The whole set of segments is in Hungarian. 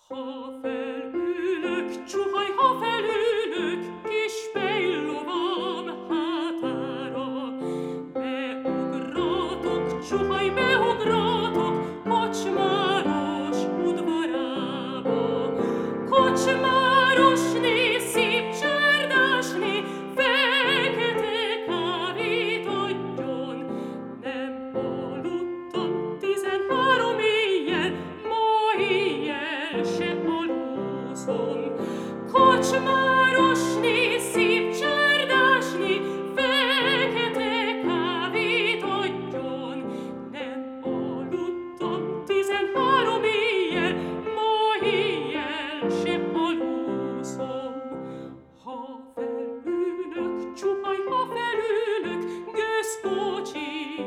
Ha felülök, csuhaj, ha felülök, kis fejlovam hátára, beugratok, csuhaj, beugratok, kocsmáros udvarába. Kocsmárosné, szép csárdásné, fekete kávét adjon. Nem aludtam 13 éjjel, ma éjjel se alúzom. Kocsmárosné, szép csárdásné, fekete kávét adjon. Nem aludtam 13 éjjel, ma éjjel se alúzom. Ha felülök, csuhaj, ha felülök, gőzkocsi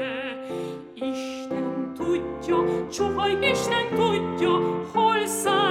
tetejére, Isten tudja, csuhaj, Isten tudja, hol száll